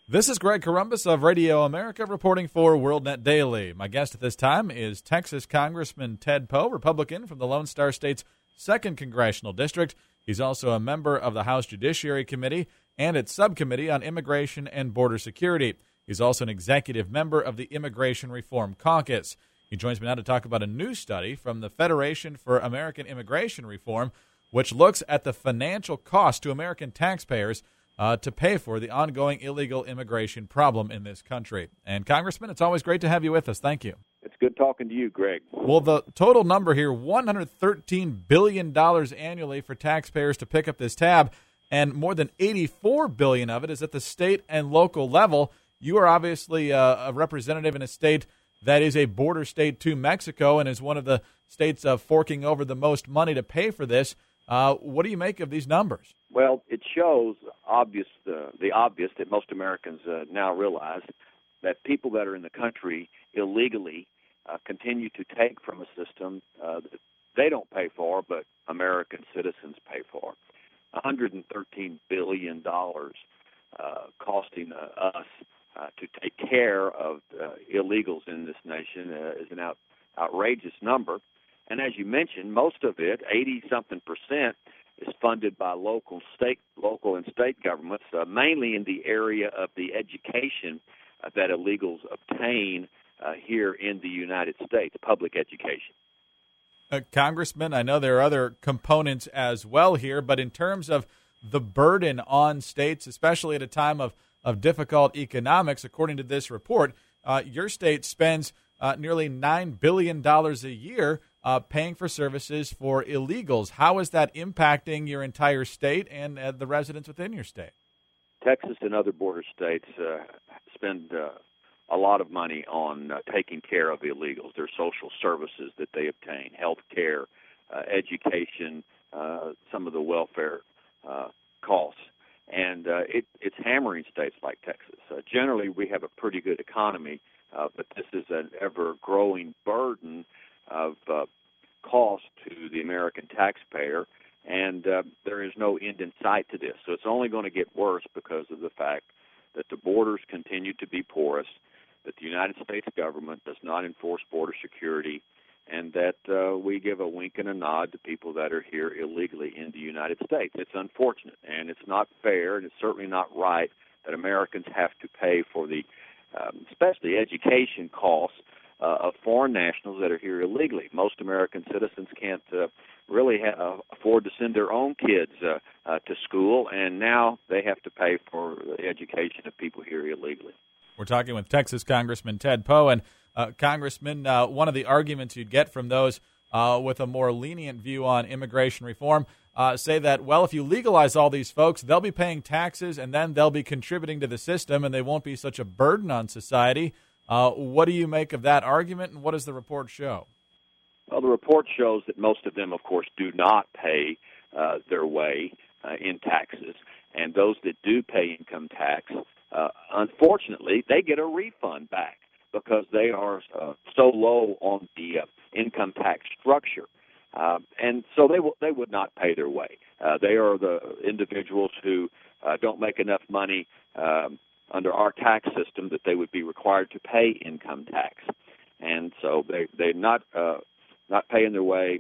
This is Greg Corombos of Radio America reporting for WorldNet Daily. My guest at this time is Texas Congressman Ted Poe, Republican from the Lone Star State's 2nd Congressional District. He's also a member of the House Judiciary Committee and its Subcommittee on Immigration and Border Security. He's also an executive member of the Immigration Reform Caucus. He joins me now to talk about a new study from the Federation for American Immigration Reform, which looks at the financial cost to American taxpayers to pay for the ongoing illegal immigration problem in this country. And, Congressman, it's always great to have you with us. Thank you. It's good talking to you, Greg. Well, the total number here, $113 billion annually for taxpayers to pick up this tab, and more than $84 billion of it is at the state and local level. You are obviously a representative in a state that is a border state to Mexico and is one of the states forking over the most money to pay for this. What do you make of these numbers? Well, it shows the obvious that most Americans now realize, that people that are in the country illegally continue to take from a system that they don't pay for, but American citizens pay for. $113 billion costing us to take care of illegals in this nation is an outrageous number. And as you mentioned, most of it, 80-something%, is funded by local and state governments, mainly in the area of the education that illegals obtain here in the United States, public education. Congressman, I know there are other components as well here, but in terms of the burden on states, especially at a time of difficult economics, according to this report, your state spends nearly $9 billion a year paying for services for illegals. How is that impacting your entire state and the residents within your state? Texas and other border states spend a lot of money on taking care of illegals, their social services that they obtain, health care, education, some of the welfare costs. And it's hammering states like Texas. Generally, we have a pretty good economy, but this is an ever-growing burden of cost to the American taxpayer, and there is no end in sight to this. So it's only going to get worse because of the fact that the borders continue to be porous, that the United States government does not enforce border security, and that we give a wink and a nod to people that are here illegally in the United States. It's unfortunate, and it's not fair, and it's certainly not right that Americans have to pay for the, especially education costs of foreign nationals that are here illegally. Most American citizens can't really afford to send their own kids to school, and now they have to pay for the education of people here illegally. We're talking with Texas Congressman Ted Poe, and Congressman, one of the arguments you'd get from those with a more lenient view on immigration reform say that, well, if you legalize all these folks, they'll be paying taxes and then they'll be contributing to the system and they won't be such a burden on society. What do you make of that argument, and what does the report show? Well, the report shows that most of them, of course, do not pay their way in taxes, and those that do pay income tax, unfortunately, they get a refund back because they are so low on the income tax structure. And so they would not pay their way. They are the individuals who don't make enough money under our tax system that they would be required to pay income tax. And so they're not paying their way.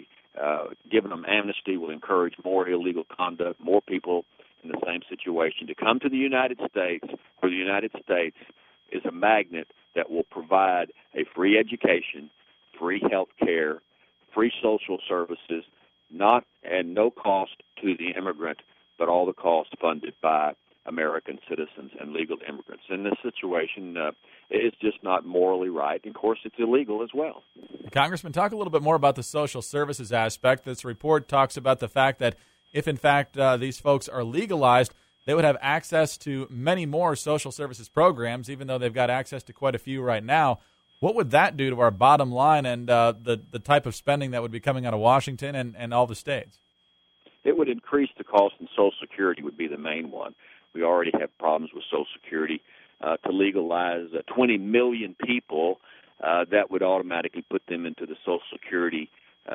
Giving them amnesty will encourage more illegal conduct, more people in the same situation to come to the United States, where the United States is a magnet that will provide a free education, free health care, free social services, not at no cost to the immigrant, but all the costs funded by American citizens and legal immigrants. And this situation is just not morally right. And, of course, it's illegal as well. Congressman, talk a little bit more about the social services aspect. This report talks about the fact that if, in fact, these folks are legalized, they would have access to many more social services programs, even though they've got access to quite a few right now. What would that do to our bottom line and the type of spending that would be coming out of Washington and all the states? It would increase the cost, and Social Security would be the main one. We already have problems with Social Security. To legalize 20 million people, that would automatically put them into the Social Security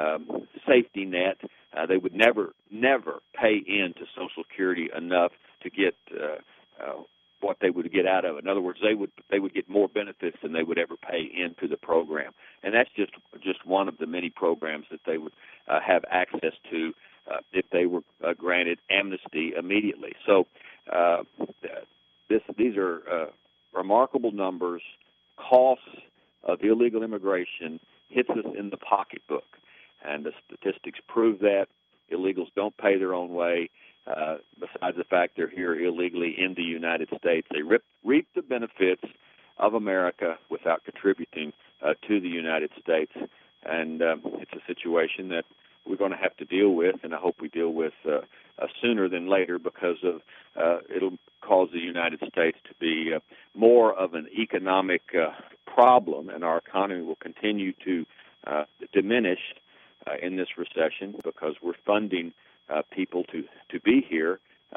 safety net. They would never pay into Social Security enough to get what they would get out of it. In other words, they would get more benefits than they would ever pay into the program, and that's just one of the many programs that they would have access to if they were granted amnesty immediately. So these are remarkable numbers. Costs of illegal immigration hits us in the pocketbook, and the statistics prove that. Illegals don't pay their own way. Besides the fact they're here illegally in the United States, they reap the benefits of America without contributing to the United States. And it's a situation that we're going to have to deal with, and I hope we deal with sooner than later, because of it'll cause the United States to be more of an economic problem, and our economy will continue to diminish in this recession because we're funding people to be here,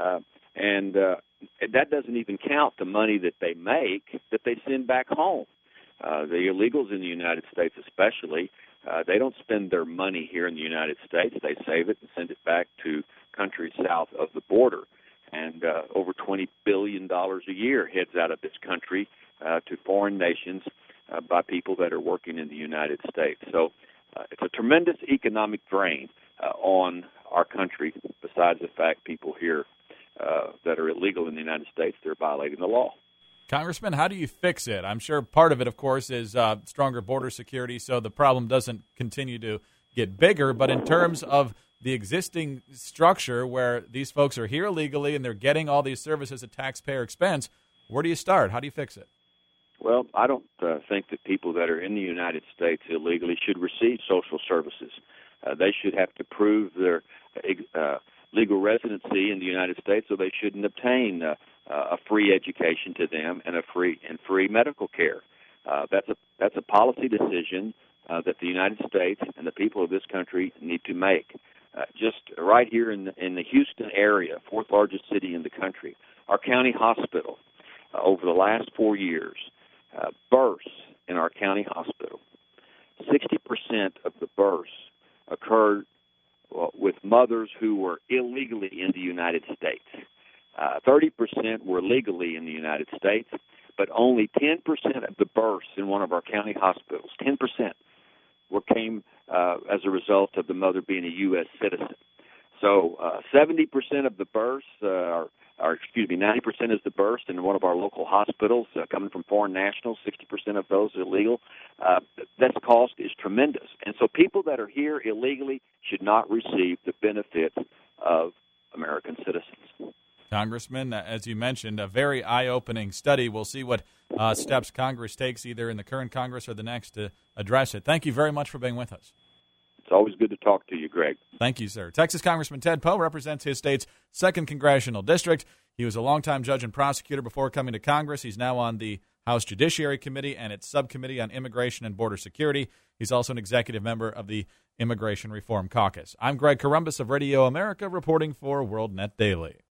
and that doesn't even count the money that they make that they send back home. The illegals in the United States especially, they don't spend their money here in the United States. They save it and send it back to countries south of the border. And over $20 billion a year heads out of this country to foreign nations by people that are working in the United States. So it's a tremendous economic drain on our country, besides the fact people here that are illegal in the United States, they're violating the law. Congressman, how do you fix it? I'm sure part of it, of course, is stronger border security so the problem doesn't continue to get bigger. But in terms of the existing structure where these folks are here illegally and they're getting all these services at taxpayer expense, where do you start? How do you fix it? Well, I don't think that people that are in the United States illegally should receive social services. They should have to prove their legal residency in the United States, so they shouldn't obtain a free education to them and free medical care. That's a policy decision that the United States and the people of this country need to make. Just right here in the Houston area, fourth largest city in the country, our county hospital, over the last 4 years, births in our county hospital, 60% of the births occurred with mothers who were illegally in the United States. 30% were legally in the United States, but only 10% of the births in one of our county hospitals, 10%, came as a result of the mother being a U.S. citizen. So 70% of the births, 90% is the births in one of our local hospitals coming from foreign nationals, 60% of those illegal. That cost is tremendous. And so people that are here illegally should not receive the benefits of American citizens. Congressman, as you mentioned, a very eye-opening study. We'll see what steps Congress takes either in the current Congress or the next to address it. Thank you very much for being with us. It's always good to talk to you, Greg. Thank you, sir. Texas Congressman Ted Poe represents his state's 2nd Congressional District. He was a longtime judge and prosecutor before coming to Congress. He's now on the House Judiciary Committee and its Subcommittee on Immigration and Border Security. He's also an executive member of the Immigration Reform Caucus. I'm Greg Corombos of Radio America, reporting for WorldNet Daily.